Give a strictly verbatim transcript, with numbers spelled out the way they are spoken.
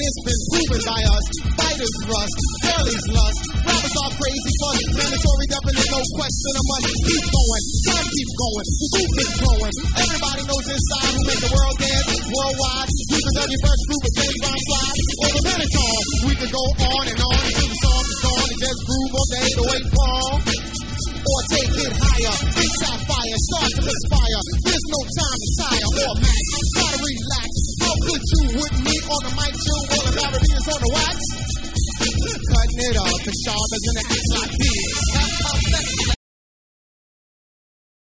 it's been proven by us. Fighters rust, girlies lust, rappers are crazy fun. Mandatory definite, no question of money. Keep going, time keep going, the group is growing. Everybody knows inside who make the world dance worldwide. You can tell your first group of James Brown slide over Benetton. We could go on and on until the song is gone and just groove all day to wait wrong. Or take it higher, inside fire, start to inspire. There's no time to tire or match. Try to relax. How could you with me on the mic, chill while the Caribbean's on the wax? Cutting it up as sharp as an axe.